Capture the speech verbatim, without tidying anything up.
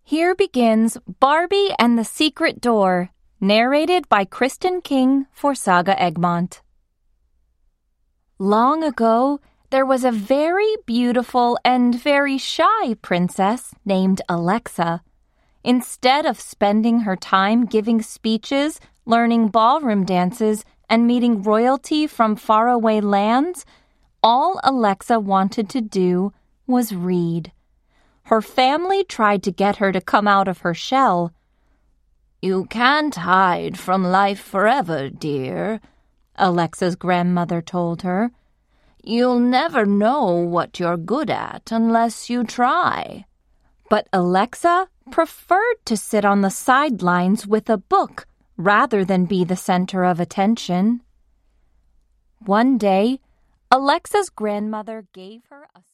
Here begins Barbie and the Secret Door, narrated by Kristen King for Saga Egmont. Long ago, there was a very beautiful and very shy princess named Alexa. Instead of spending her time giving speeches, learning ballroom dances, and meeting royalty from faraway lands, all Alexa wanted to do was read. Her family tried to get her to come out of her shell. "You can't hide from life forever, dear," Alexa's grandmother told her. "You'll never know what you're good at unless you try." But Alexa preferred to sit on the sidelines with a book rather than be the center of attention. One day, Alexa's grandmother gave her a